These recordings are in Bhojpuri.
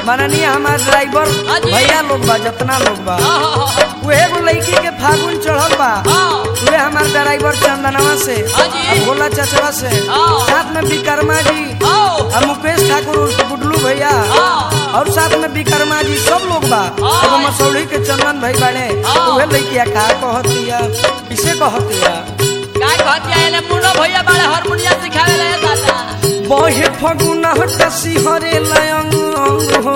माननीय हमार ड्राइवर भैया लोग बा जितना लोग बा वो लड़की के फागुन चढ़ल बा वे हमार ड्राइवर चंदनवा से भोला चचवा से साथ में विक्रमा जी और मुकेश ठाकुर गुडलू भैया और साथ में विक्रमा जी सब लोग बा एगो मसौड़ी के चंदन भाई बाड़े वे लड़किया का कहतिया किसे कहतिया का कहतिया एले मुन्नो भैया बाड़े हारमोनिया सिखावे ले दादा बहे फगुन हटसी हरे लयंग हो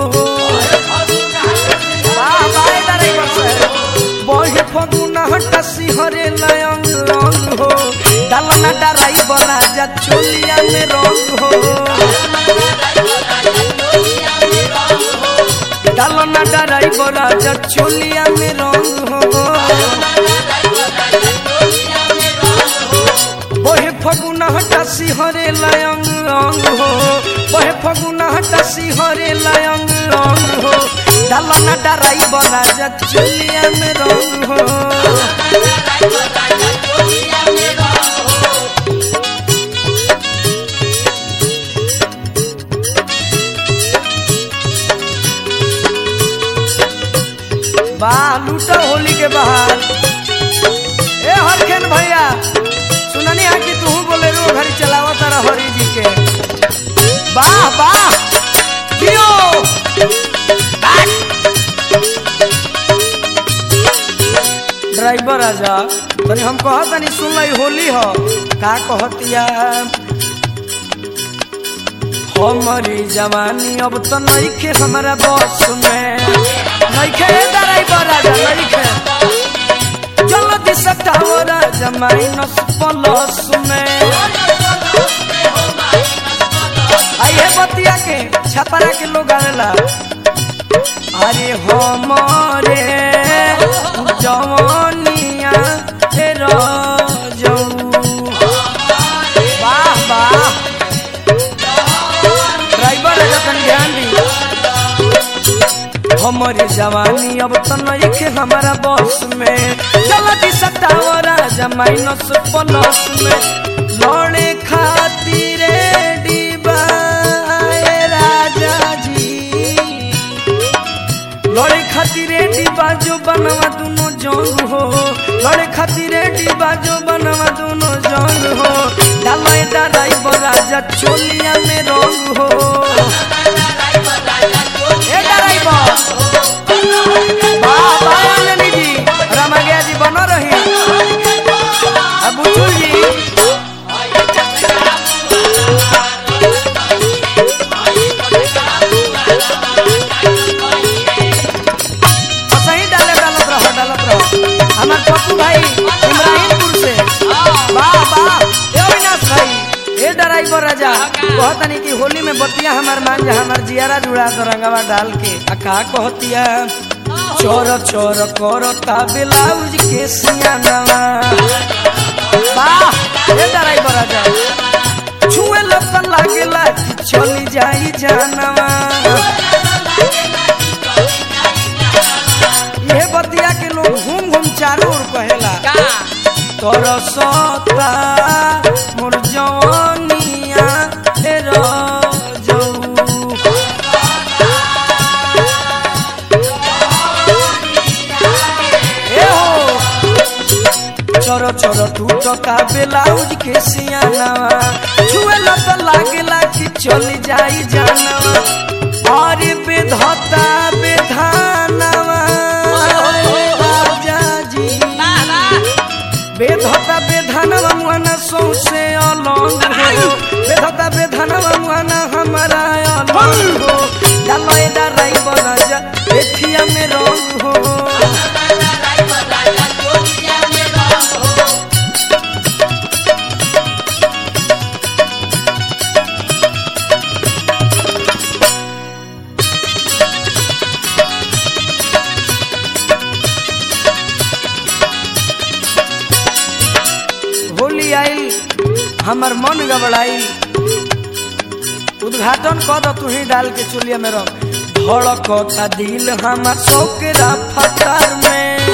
वाह बाय ड्राइवर साहब बहे फगुन हटसी हरे लयंग हो डालना ड्राइवर राजा चोलिया में रंग हो डालना ड्राइवर राजा चोलिया में रंग हो बहे फगुन हटसी हरे लयंग हो बहे फगुन हटसी हरे लयंग हो डालना ड्राइवर राजा चोलिया में रंग हो वाह लूटा होली के बाहर ए हरखेन भैया सुननी है कि तू बोले रो घरी चलावा तारा हरी जी के वाह वाह जियो ड्राइवर राजा तनी हम कहत नहीं सुन ली होली हो का कहतिया हमारी जवानी अब तो नहीं के हमारा बस में नहीं के ड्राइवर राजा नहीं के जल्दी सटाओ राजा माइनस प्लस में आइए बतिया के छपरा के लोग आवेला अरे हमारे जवानिया तेरा जाऊ वाह वाह ड्राइवर राजा तन ध्यान दी हमारी जवानी अब तो नहीं के हमारा बस में जल्दी सटाओ राजा माइनस प्लस में लड़े खातिर डिबाए राजा जी लड़े खातिर डिबा जो बनवा दोनों जंग हो लड़े खातिर डिबा जो बनवा दोनों जंग हो डाले ड्राइवर राजा चोलिया में रंग हो ए ड्राइवर वाह वाह अंजनी जी रामागया जी बनो रही अब बुचुल जी सही डालत रहो हमार पप्पू भाई इब्राहिमपुर से वाह वाह ए अविनाश भाई ए ड्राइवर राजा कहता नहीं कि होली में बतिया हमार मान जा हमार जियारा जुड़ा तो रंगवा डाल के का कहतिया चोर चोर करता ब्लाउज के सियानवा वाह ए ड्राइवर राजा छुए लत लागेला कि चली जाई जानवा ये बतिया के लोग घूम घूम चारों ओर कहेला तोर सता मोर जवानिया तेरा चोरो चोरो टूटता ब्लाउज के सियानवा छुए लत लागेला कि चली जाई जानवा और बेधता बेधानवा राजा जी बेधता बेधानवा मुआना सौसे अलंग हो बेधता बेधानवा मुआना हमारा अलंग हो डाले ड्राइवर राजा देखिया में रंग हो होली आई हमार मन गबड़ाई उद्घाटन कर तू ही डाल के चुलिया में रख धड़कता दिल हमार सौकेरा फटार में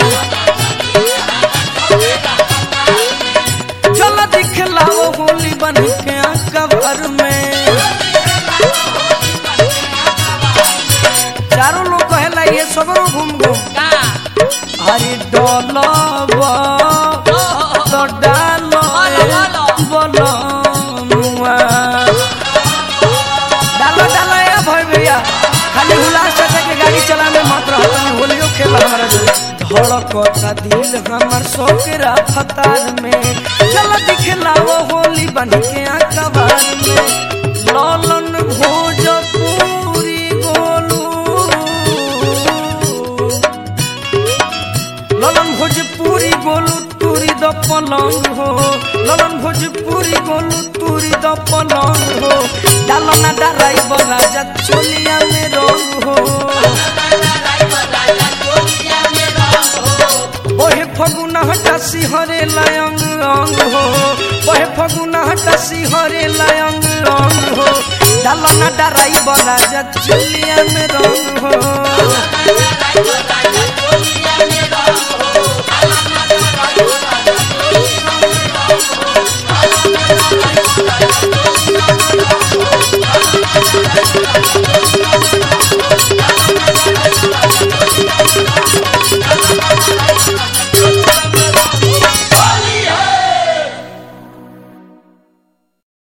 चल दिखलाओ होली बन के कवर में ये सगरो घूम घूम का हरी डोलबा तो डालो बोलो मुआ डालो डालो ए भाई भैया खाली हुलास चाचा के गाड़ी चलाने मत रहो तनी होलियो खेल हमारा जो धड़कता दिल हमर सोकरा फतार में चल दिखलाओ होली बन के अखबार में लालन भोजपुरी गोलू ललन भोजपुरी गोलू तुरी द पलंग हो ललन भोजपुरी गोलू तुरी द पलंग हो डालना डराइबर राजा चोलिया में रंग हो ओहे फगुना हटासी हरे लायंग अंग हो ओहे फगुना हटासी हरे लायंग अंग हो डालना डराइबर राजा चोलिया में रंग हो